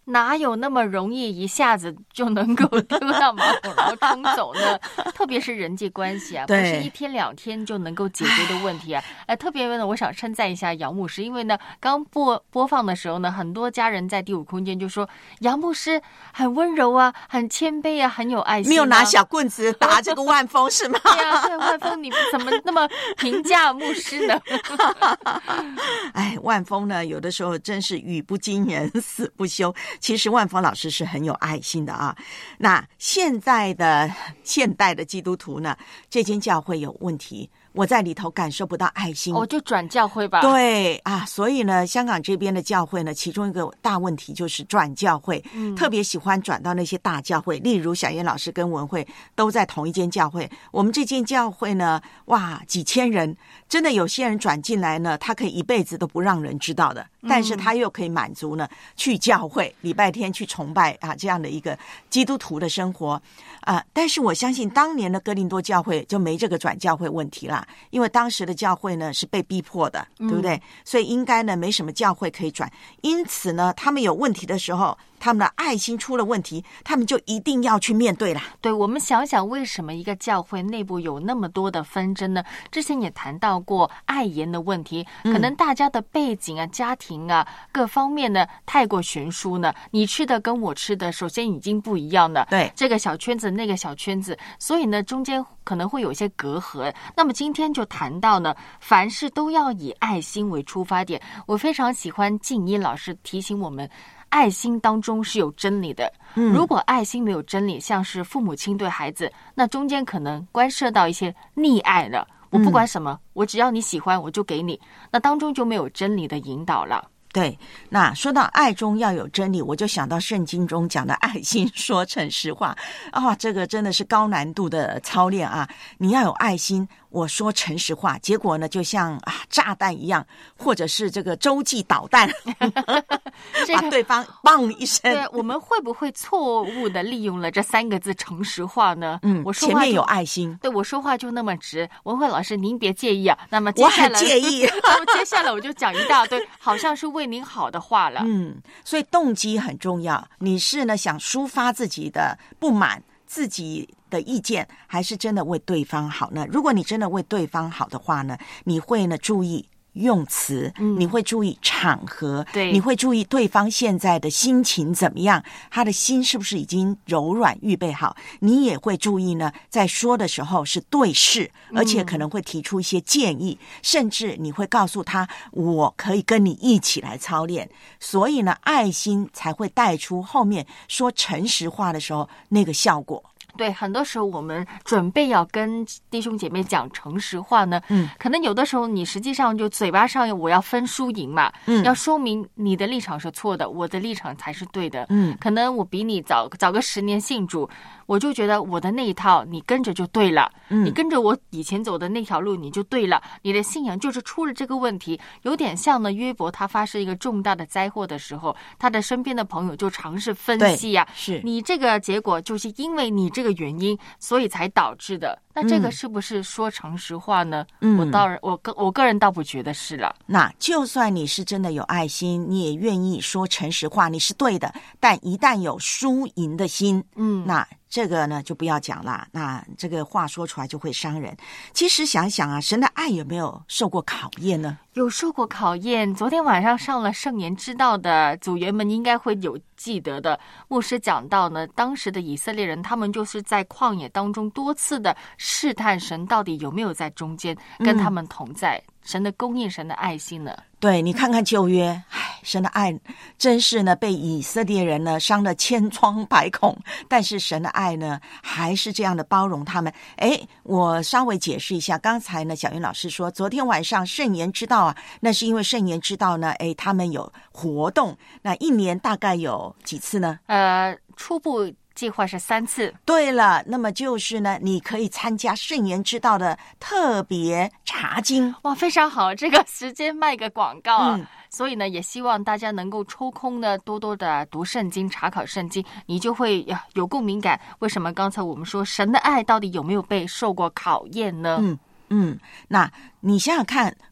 哪有那么容易一下子就能够丢到马桶然后冲走呢？特别是人际关系啊，不是一天两天就能够解决的问题啊。呃，特别呢，我想称赞一下杨牧师，因为呢，刚播播放的时候呢，很多家人在第五空间就说杨牧师很温柔啊，很谦卑啊，很有爱心、啊。 没有拿小棍子打这个万峰是吗？ 对啊，对，万峰，你怎么那么评价牧师呢？ 哎，万峰呢，有的时候真是语不惊人死不休。其实万峰老师是很有爱心的啊。那现在的现代的基督徒呢，这间教会有问题，我在里头感受不到爱心， 我、哦、就转教会吧。 对啊，所以呢，香港这边的教会呢，其中一个大问题就是转教会，嗯、特别喜欢转到那些大教会，例如小燕老师跟文慧都在同一间教会。我们这间教会呢，哇，几千人，真的有些人转进来呢，他可以一辈子都不让人知道的，但是他又可以满足呢，去教会礼拜天去崇拜啊，这样的一个基督徒的生活啊。但是我相信当年的哥林多教会就没这个转教会问题啦。因为当时的教会呢是被逼迫的，对不对？嗯、所以应该呢没什么教会可以转，因此呢他们有问题的时候，他们的爱心出了问题，他们就一定要去面对啦。 对，我们想想为什么一个教会内部有那么多的纷争呢？之前也谈到过爱言的问题，可能大家的背景啊、家庭啊各方面呢太过悬殊呢，你吃的跟我吃的首先已经不一样了， 对， 这个小圈子那个小圈子，所以呢中间可能会有一些隔阂。那么今天就谈到呢，凡事都要以爱心为出发点。我非常喜欢静一老师提醒我们，爱心当中是有真理的。嗯，如果爱心没有真理，像是父母亲对孩子，那中间可能关涉到一些溺爱了。我不管什么，嗯、我只要你喜欢，我就给你。那当中就没有真理的引导了。 对，那说到爱中要有真理，我就想到圣经中讲的爱心说诚实话啊，这个真的是高难度的操练啊！你要有爱心，我说诚实话，结果呢就像啊炸弹一样，或者是这个洲际导弹，把对方砰一声。 对，我们会不会错误的利用了这三个字诚实话呢？ 嗯， 我说话前面有爱心， 对，我说话就那么直。文慧老师，您别介意啊。那么接下来， 我很介意。 那么接下来我就讲一大堆，好像是为您好的话了。 嗯，所以动机很重要。你是呢想抒发自己的不满，自己的意见，还是真的为对方好呢？如果你真的为对方好的话呢，你会呢注意用词，嗯、你会注意场合， 对， 你会注意对方现在的心情怎么样，他的心是不是已经柔软预备好？你也会注意呢，在说的时候是对事，而且可能会提出一些建议，嗯、甚至你会告诉他，我可以跟你一起来操练。所以呢，爱心才会带出后面说诚实话的时候那个效果。 对，很多时候我们准备要跟弟兄姐妹讲诚实话呢， 嗯， 可能有的时候你实际上就嘴巴上我要分输赢嘛， 嗯， 要说明你的立场是错的，我的立场才是对的， 嗯， 可能我比你早早个十年信主，我就觉得我的那一套你跟着就对了， 嗯， 你跟着我以前走的那条路你就对了，你的信仰就是出了这个问题，有点像呢约伯他发生一个重大的灾祸的时候，他的身边的朋友就尝试分析呀、啊， 是你这个结果就是因为你这个原因，所以才导致的。那这个是不是说诚实话呢？ 嗯， 我当然，我个我个人倒不觉得是了。 那就算你是真的有爱心，你也愿意说诚实话，你是对的。但一旦有输赢的心， 嗯， 那这个呢就不要讲啦。那这个话说出来就会伤人。其实想想啊，神的爱有没有受过考验呢？ 有受过考验。昨天晚上上了圣言之道的组员们应该会有记得的。牧师讲到呢，当时的以色列人他们就是在旷野当中多次的试探神到底有没有在中间跟他们同在，嗯、神的供应，神的爱心呢？ 对，你看看旧约，唉，神的爱真是呢被以色列人呢伤了千疮百孔，但是神的爱呢还是这样的包容他们。诶，我稍微解释一下，刚才呢小云老师说昨天晚上圣言之道啊，那是因为圣言之道呢，诶，他们有活动，那一年大概有几次呢？ 呃，初步计划是三次。 对了，那么就是呢，你可以参加圣言之道的特别查经。 哇，非常好，这个时间卖个广告啊。 嗯， 所以呢，也希望大家能够抽空呢，多多的读圣经，查考圣经，你就会有共鸣感。为什么刚才我们说神的爱到底有没有被受过考验呢？ 嗯嗯，那你想想看，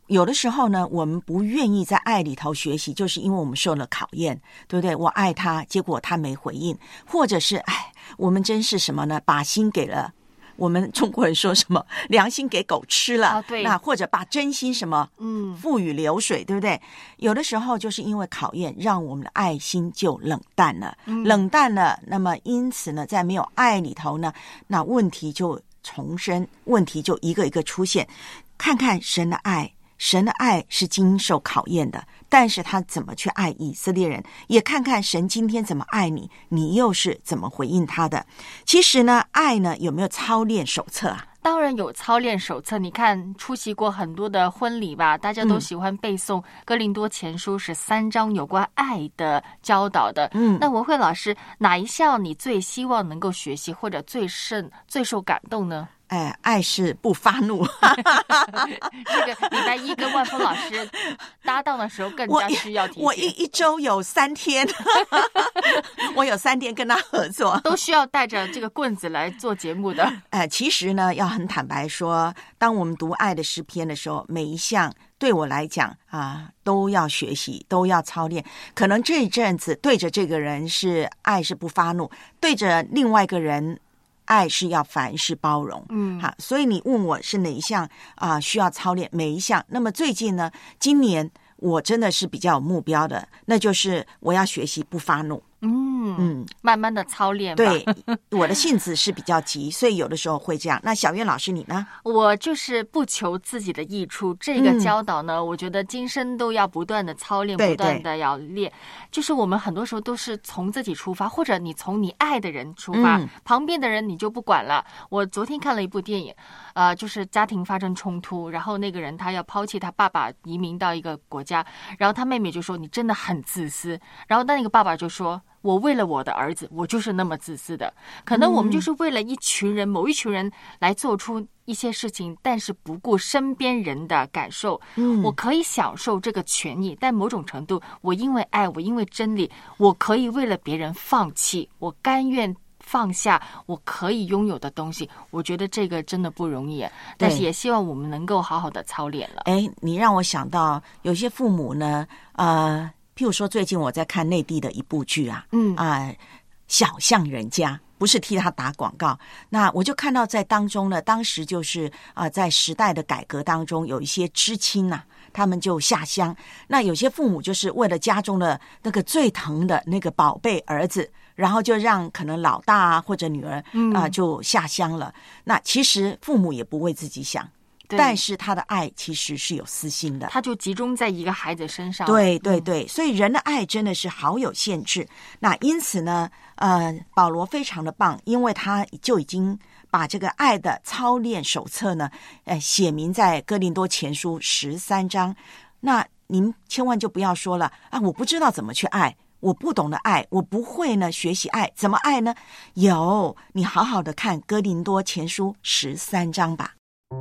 有的时候呢，我们不愿意在爱里头学习，就是因为我们受了考验，对不对？我爱他，结果他没回应，或者是哎，我们真是什么呢？把心给了。我们中国人说什么良心给狗吃了、 啊、对， 那或者把真心什么嗯付与流水，对不对？有的时候就是因为考验，让我们的爱心就冷淡了、嗯、冷淡了，那么因此呢，在没有爱里头呢，那问题就重生，问题就一个一个出现。看看神的爱，神的爱是经受考验的，但是他怎么去爱以色列人，也看看神今天怎么爱你，你又是怎么回应他的。其实呢，爱呢有没有操练手册啊？ 当然有操练手册，你看出席过很多的婚礼吧，大家都喜欢背诵哥林多前书十三章有关爱的教导的。嗯，那文慧老师，哪一项你最希望能够学习，或者最甚最受感动呢？ 哎，爱是不发怒。 这个礼拜一跟万峰老师搭档的时候更加需要提醒。 我一一周有三天，我有三天跟他合作， 都需要带着这个棍子来做节目的。 哎，其实呢，要很坦白说，当我们读爱的诗篇的时候，每一项对我来讲啊，都要学习，都要操练。可能这一阵子对着这个人是爱是不发怒，对着另外一个人。爱是要凡事包容，嗯，好，所以你问我是哪一项啊、呃、需要操练，每一项。那么最近呢，今年我真的是比较有目标的，那就是我要学习不发怒。 嗯嗯，慢慢的操练吧。 对，我的性子是比较急，所以有的时候会这样。那小苑老师你呢？ 我就是不求自己的益处，这个教导呢，嗯、我觉得今生都要不断的操练，不断的要练。就是我们很多时候都是从自己出发，或者你从你爱的人出发，嗯、旁边的人你就不管了。我昨天看了一部电影，呃，就是家庭发生冲突，然后那个人他要抛弃他爸爸，移民到一个国家，然后他妹妹就说你真的很自私，然后那个爸爸就说。我为了我的儿子，我就是那么自私的。可能我们就是为了一群人、嗯、某一群人来做出一些事情，但是不顾身边人的感受。嗯，我可以享受这个权益，但某种程度，我因为爱，我因为真理，我可以为了别人放弃，我甘愿放下我可以拥有的东西。我觉得这个真的不容易，但是也希望我们能够好好的操练了。 哎，你让我想到有些父母呢，呃。譬如说，最近我在看内地的一部剧啊，嗯啊、呃，小巷人家，不是替他打广告。那我就看到在当中呢，当时就是啊、呃，在时代的改革当中，有一些知青呐、啊，他们就下乡。那有些父母就是为了家中的那个最疼的那个宝贝儿子，然后就让可能老大啊或者女儿啊、嗯呃、就下乡了。那其实父母也不为自己想。但是他的爱其实是有私心的， 他就集中在一个孩子身上。 对对对、嗯、所以人的爱真的是好有限制。那因此呢呃，保罗非常的棒，因为他就已经把这个爱的操练手册呢呃，写明在哥林多前书十三章。那您千万就不要说了啊，我不知道怎么去爱，我不懂得爱，我不会呢学习爱，怎么爱呢？有，你好好的看哥林多前书十三章吧。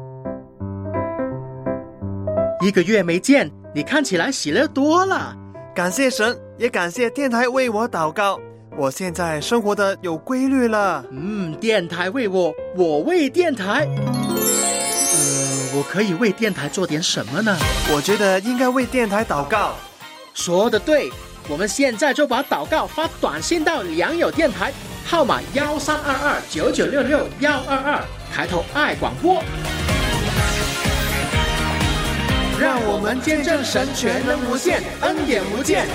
一个月没见，你看起来喜乐多了。 感谢神，也感谢电台为我祷告，我现在生活的有规律了。 嗯，电台为我，我为电台。呃，我可以为电台做点什么呢？ 我觉得应该为电台祷告。 说得对，我们现在就把祷告发短信到良友电台，号码幺三二二九九六六幺二二，抬头爱广播。 让我们见证神全能无限，恩典无间。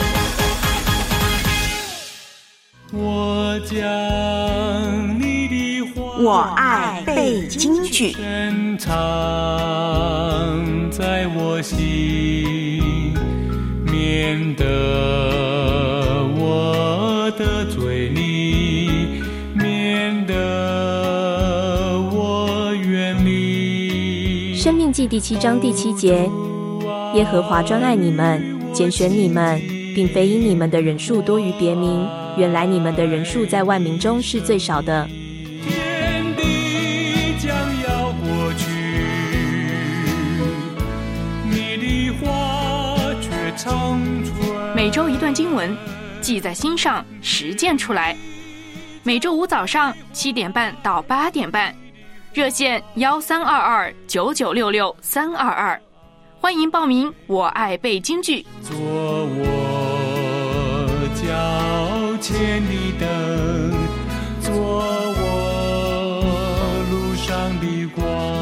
我将你的话， 我爱背京剧， 深藏在我心，免得我得罪你，免得我远离。 申命记第七章第七节，耶和华专爱你们，拣选你们，并非因你们的人数多于别民，原来你们的人数在万民中是最少的。 天地将要过去，你的话却长存。 每周一段经文，记在心上，实践出来。每周五早上七点半到八点半，热线幺三二二九九六六三二二， 欢迎报名，我爱背京剧。 做我脚前的灯，做我路上的光。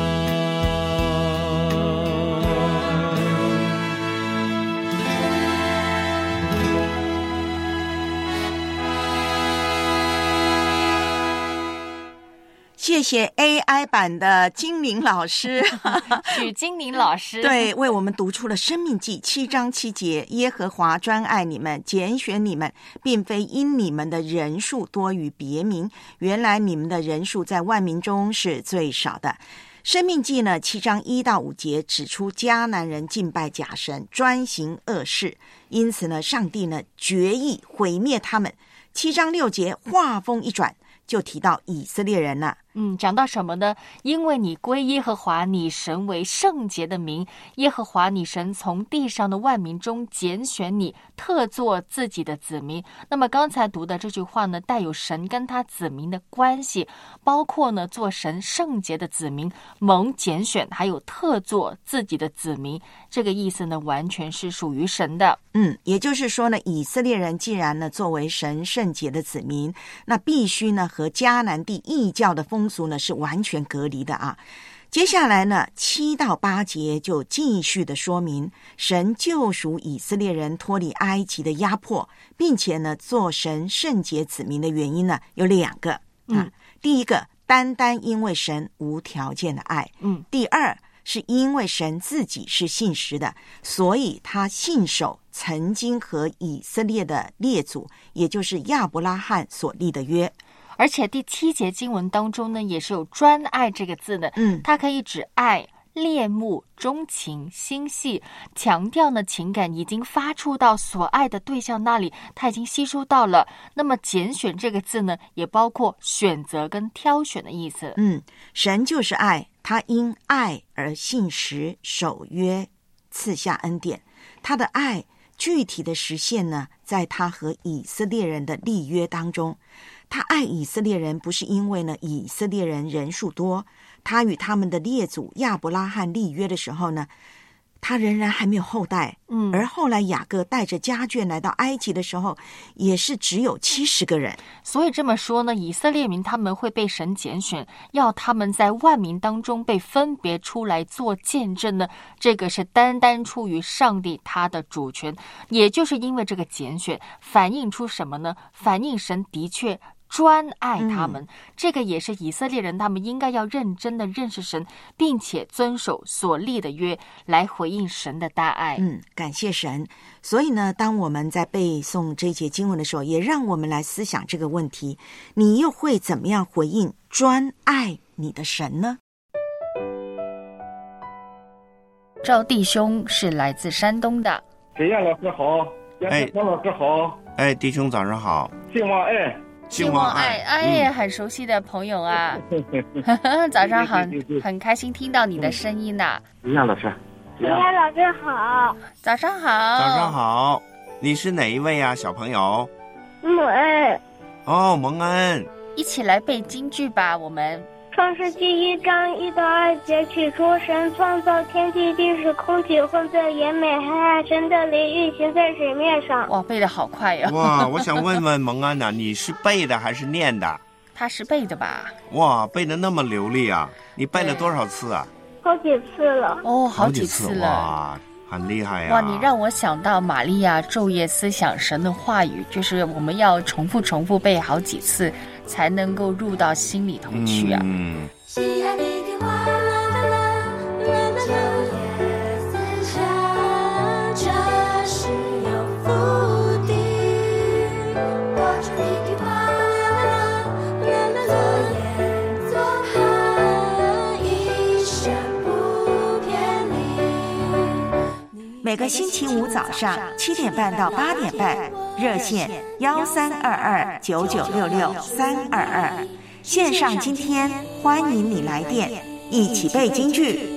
谢谢 A I 版的精灵老师许精灵老师对，为我们读出了生命记七章七节，耶和华专爱你们，拣选你们，并非因你们的人数多于别民，原来你们的人数在万民中是最少的。生命记呢七章一到五节指出迦南人敬拜假神，专行恶事，因此呢上帝呢决意毁灭他们。七章六节话锋一转，就提到以色列人了。 嗯，讲到什么呢？因为你归耶和华你神为圣洁的名，耶和华你神从地上的万民中拣选你，特作自己的子民。那么刚才读的这句话呢，带有神跟他子民的关系，包括呢做神圣洁的子民，蒙拣选，还有特作自己的子民，这个意思呢，完全是属于神的。 嗯，也就是说呢，以色列人既然呢作为神圣洁的子民，那必须呢和迦南地异教的风俗呢是完全隔离的啊。接下来呢七到八节就继续的说明神救赎以色列人脱离埃及的压迫，并且呢做神圣洁子民的原因呢有两个啊、嗯。第一个，单单因为神无条件的爱。 嗯。 第二，是因为神自己是信实的，所以他信守曾经和以色列的列祖，也就是亚伯拉罕所立的约。 而且第七节经文当中呢，也是有专爱这个字的， 嗯， 它可以指爱、恋慕、钟情、心系，强调呢情感已经发出到所爱的对象那里，它已经吸收到了。那么拣选这个字呢，也包括选择跟挑选的意思。 嗯，神就是爱，他因爱而信实守约，赐下恩典。他的爱具体的实现呢，在他和以色列人的立约当中。他爱以色列人，不是因为呢以色列人人数多，他与他们的列祖亚伯拉罕立约的时候呢，他仍然还没有后代。 嗯， 而后来雅各带着家眷来到埃及的时候，也是只有七十个人。 所以这么说呢，以色列民他们会被神拣选，要他们在万民当中被分别出来做见证呢，这个是单单出于上帝他的主权。也就是因为这个拣选，反映出什么呢？反映神的确专爱他们、嗯、这个也是以色列人他们应该要认真的认识神，并且遵守所立的约，来回应神的大爱。 嗯，感谢神。所以呢，当我们在背诵这一节经文的时候，也让我们来思想这个问题，你又会怎么样回应专爱你的神呢？ 赵弟兄是来自山东的。 沈燕老师好，杨杨老师好。 哎，弟兄早上好。 兴旺爱。 兴旺爱，哎，嗯、很熟悉的朋友啊！早上好，很开心听到你的声音呐、啊。 李亚老师， 李亚老师好， 早上好， 早上好。你是哪一位啊，小朋友？ 蒙恩。 哦，蒙恩。 一起来背京剧吧，我们。 创世纪一章一到二节，起初神创造天地，地是空气混在野美海海，神的灵运行在水面上。 哇，背得好快呀！ 哇，我想问问蒙安呐、啊，你是背的还是念的？ 他是背的吧？ 哇，背得那么流利啊！你背了多少次啊？ 好几次了。 哦，好几次了。 哇，很厉害呀、啊！ 哇，你让我想到玛利亚昼夜思想神的话语，就是我们要重复重复背好几次，才能够入到心里头去啊。 嗯。 喜爱你的话，啦啦啦啦啦啦，思想这是有福的。握住你的话，啦啦啦啦啦，做好一生不偏离。 每个星期五早上七点半到八点半，热线幺三二二九九六六三二二。线上今天欢迎你来电，一起背京剧。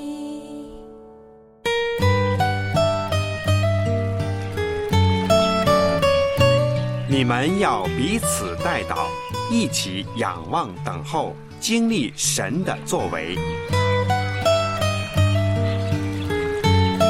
你们要彼此代祷，一起仰望等候，经历神的作为。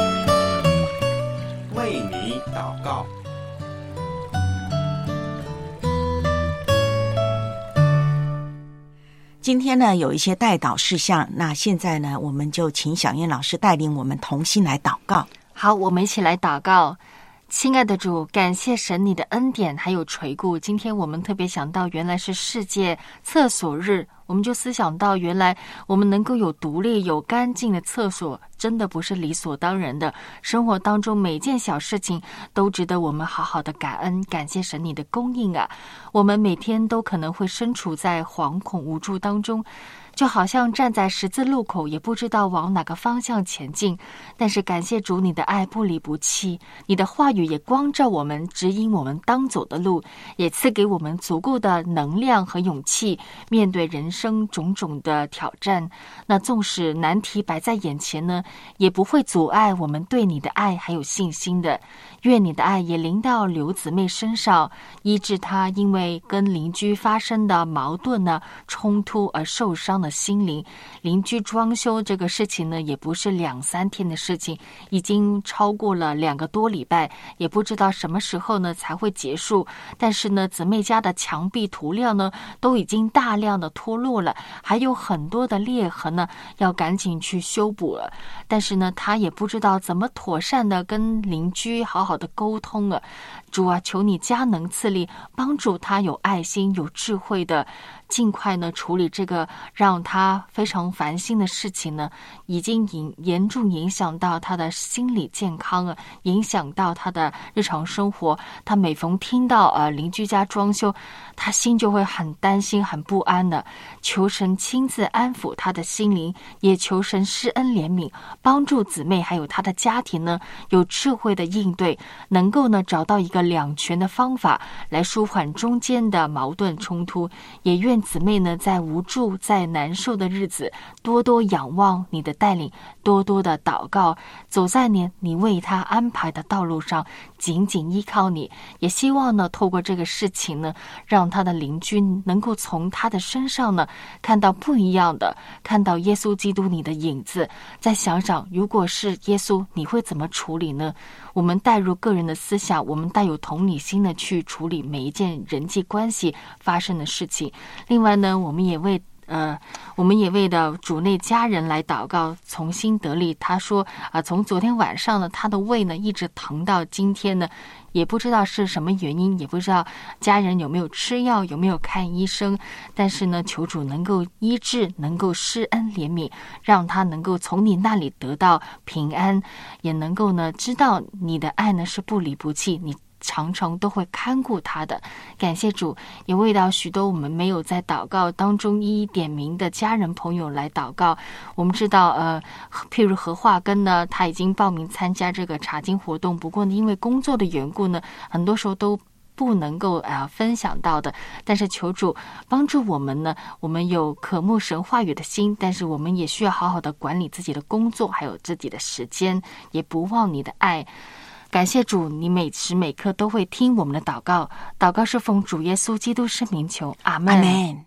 今天呢有一些代祷事项，那现在呢我们就请小燕老师带领我们同心来祷告。 好，我们一起来祷告。亲爱的主，感谢神你的恩典还有垂顾。今天我们特别想到原来是世界厕所日，我们就思想到原来我们能够有独立有干净的厕所真的不是理所当然的，生活当中每件小事情都值得我们好好的感恩，感谢神你的供应啊。我们每天都可能会身处在惶恐无助当中，就好像站在十字路口也不知道往哪个方向前进，但是感谢主你的爱不离不弃，你的话语也光照我们，指引我们当走的路，也赐给我们足够的能量和勇气面对人生种种的挑战。那纵使难题摆在眼前呢，也不会阻碍我们对你的爱还有信心的。愿你的爱也临到刘姊妹身上，医治她因为跟邻居发生的矛盾呢冲突而受伤的心灵。邻居装修这个事情呢也不是两三天的事情，已经超过了两个多礼拜，也不知道什么时候呢才会结束。但是呢姊妹家的墙壁涂料呢都已经大量的脱落了，还有很多的裂痕呢要赶紧去修补了。但是呢她也不知道怎么妥善的跟邻居好好的沟通了。主啊，求你加能赐力，帮助他有爱心有智慧的尽快呢处理这个让他非常烦心的事情呢，已经影严重影响到他的心理健康啊，影响到他的日常生活。他每逢听到呃邻居家装修，他心就会很担心很不安的。求神亲自安抚他的心灵，也求神施恩怜悯，帮助姊妹还有他的家庭呢有智慧的应对，能够呢找到一个两全的方法来舒缓中间的矛盾冲突。也愿姊妹呢在无助在难受的日子多多仰望你的带领，多多的祷告，走在你你为他安排的道路上，紧紧依靠你。也希望呢透过这个事情呢，让他的邻居能够从他的身上呢看到不一样的，看到耶稣基督你的影子。再想想如果是耶稣你会怎么处理呢？我们带入个人的思想，我们带有同理心的去处理每一件人际关系发生的事情。另外呢我们也为呃，我们也为的主内家人来祷告，重新得力。他说啊、呃，从昨天晚上呢，他的胃呢一直疼到今天呢，也不知道是什么原因，也不知道家人有没有吃药，有没有看医生。但是呢，求主能够医治，能够施恩怜悯，让他能够从你那里得到平安，也能够呢知道你的爱呢是不离不弃，你常常都会看顾他的。感谢主，也为到许多我们没有在祷告当中一一点名的家人朋友来祷告。我们知道呃，譬如何化根呢，他已经报名参加这个查经活动，不过呢因为工作的缘故呢，很多时候都不能够啊、呃、分享到的。但是求主帮助我们呢，我们有渴慕神话语的心，但是我们也需要好好的管理自己的工作还有自己的时间，也不忘你的爱。感谢主，你每时每刻都会听我们的祷告。祷告是奉主耶稣基督圣名求，阿们。 阿们。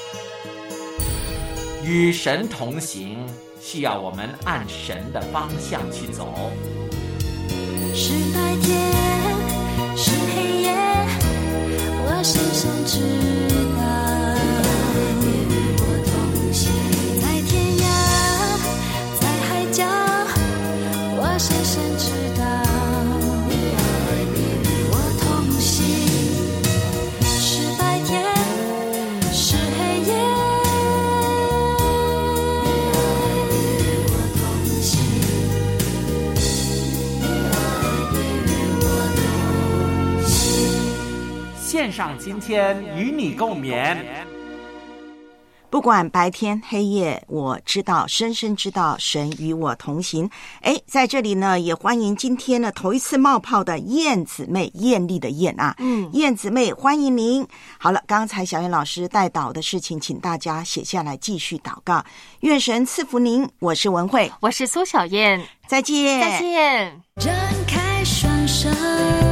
与神同行，需要我们按神的方向去走。 是白天，是黑夜，我深深知道。与我同行，在天涯，在海角，我深深知道。 献上今天与你共勉。 不管白天黑夜，我知道，深深知道神与我同行。哎，在这里呢，也欢迎今天呢头一次冒泡的燕姊妹，艳丽的艳啊，嗯，燕姊妹欢迎您。好了，刚才小燕老师带祷的事情，请大家写下来继续祷告。愿神赐福您，我是文慧， 我是苏小燕， 再见， 再见。 张开双手。